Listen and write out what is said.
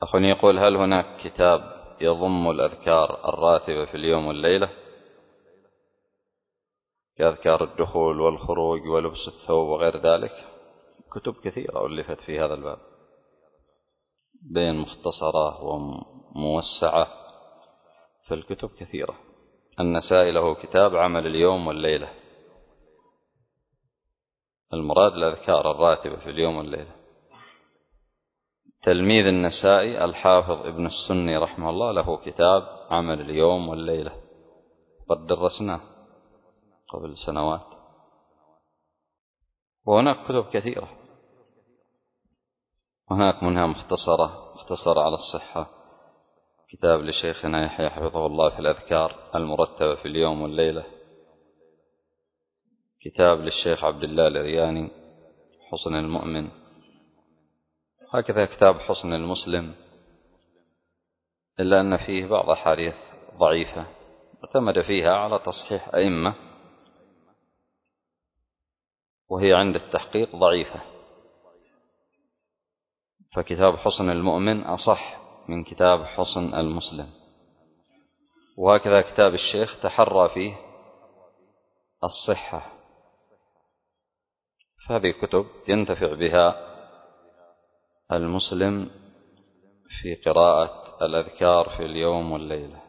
أخونا يقول: هل هناك كتاب يضم الأذكار الراتبة في اليوم والليلة كأذكار الدخول والخروج ولبس الثوب وغير ذلك؟ كتب كثيرة ألفت في هذا الباب، بين مختصرة وموسعة، فالكتب كثيرة. النسائي له كتاب عمل اليوم والليلة، المراد الأذكار الراتبة في اليوم والليلة. تلميذ النسائي الحافظ ابن السني رحمه الله له كتاب عمل اليوم والليلة، قد درسناه قبل سنوات. وهناك كتب كثيرة، هناك منها مختصرة على الصحة، كتاب لشيخنا يحيى حفظه الله في الأذكار المرتبة في اليوم والليلة، كتاب للشيخ عبد الله العرياني حصن المؤمن، هكذا كتاب حصن المسلم، إلا أن فيه بعض أحاديث ضعيفة اعتمد فيها على تصحيح أئمة، وهي عند التحقيق ضعيفة، فكتاب حصن المؤمن أصح من كتاب حصن المسلم. وهكذا كتاب الشيخ تحرى فيه الصحة، فهذه كتب ينتفع بها المسلم في قراءة الأذكار في اليوم والليلة.